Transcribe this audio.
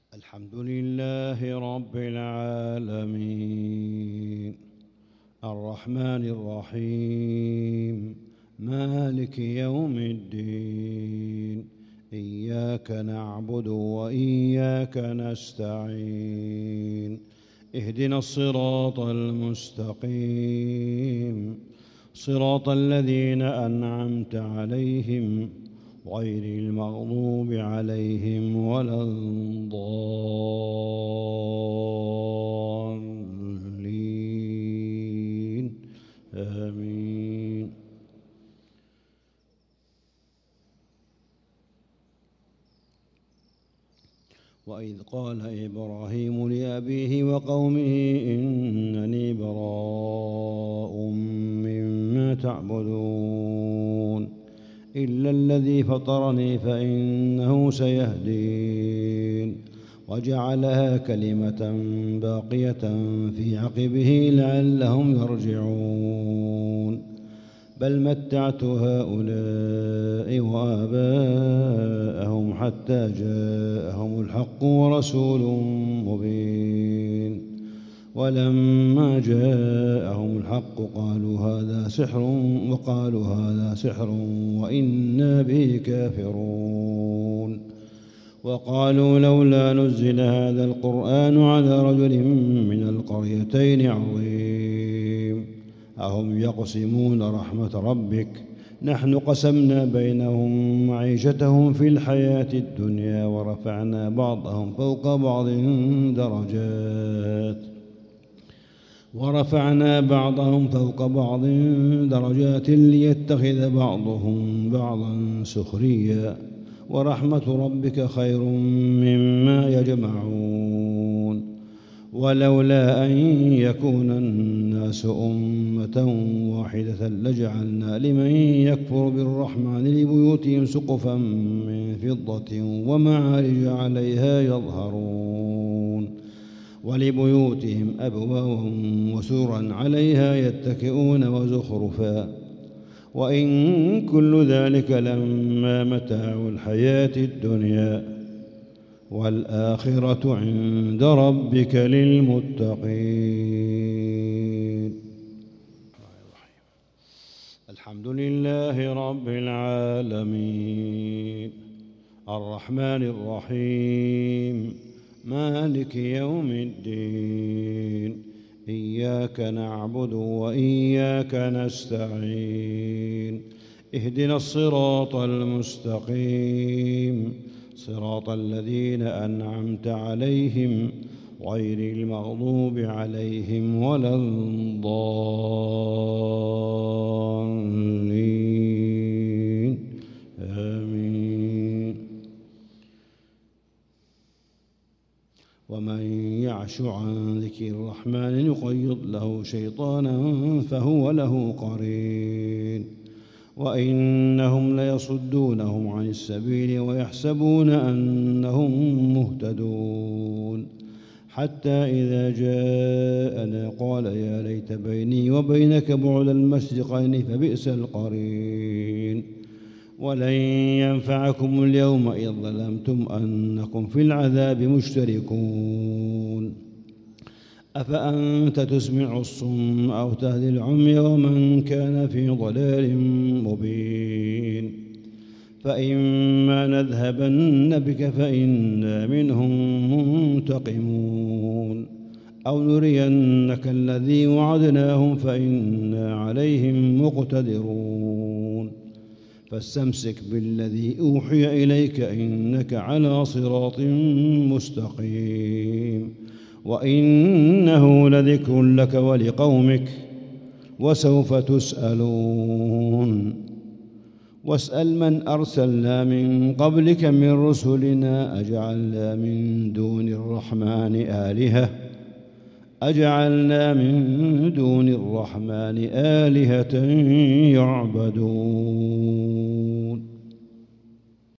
الحمد لله رب العالمين الرحمن الرحيم مالك يوم الدين إياك نعبد وإياك نستعين اهدنا الصراط المستقيم صراط الذين أنعمت عليهم غير المغضوب عليهم ولا الضالين آمين. وإذ قال إبراهيم لأبيه وقومه إنني براء مما تعبدون إلا الذي فطرني فإنه سيهدين وجعلها كلمة باقية في عقبه لعلهم يرجعون بل متعت هؤلاء وآباءهم حتى جاءهم الحق ورسول مبين ولما جاءهم الحق قالوا هذا سحر وإنا به كافرون وقالوا لولا نزل هذا القرآن على رجل من القريتين عظيم أهم يقسمون رحمة ربك نحن قسمنا بينهم معيشتهم في الحياة الدنيا ورفعنا بعضهم فوق بعض درجات ليتخذ بعضهم بعضا سخريا ورحمة ربك خير مما يجمعون ولولا أن يكون الناس أمة واحدة لجعلنا لمن يكفر بالرحمن لبيوتهم سقفا من فضة ومعارج عليها يظهرون ولبيوتهم أبوابا وسورا عليها يتكئون وزخرفا وإن كل ذلك لما متاع الحياة الدنيا والآخرة عند ربك للمتقين. الحمد لله رب العالمين الرحمن الرحيم مالك يوم الدين إياك نعبد وإياك نستعين اهدنا الصراط المستقيم صراط الذين أنعمت عليهم غير المغضوب عليهم ولا الضالين آمين. ومن يعش عن ذكر الرحمن نقيض له شيطانا فهو له قرين وإنهم ليصدونهم عن السبيل ويحسبون أنهم مهتدون حتى إذا جاءنا قال يا ليت بيني وبينك بعد المشرقين فبئس القرين ولن ينفعكم اليوم إذ ظلمتم أنكم في العذاب مشتركون أفأنت تسمع الصم أو تهدي العمي ومن كان في ضلال مبين فإما نذهبن بك فإنا منهم منتقمون أو نرينك الذي وعدناهم فإنا عليهم مقتدرون فاستمسك بالذي أوحي إليك إنك على صراط مستقيم وإنه لذكر لك ولقومك وسوف تسألون واسأل من أرسلنا من قبلك من رسلنا أجعلنا من دون الرحمن آلهة يعبدون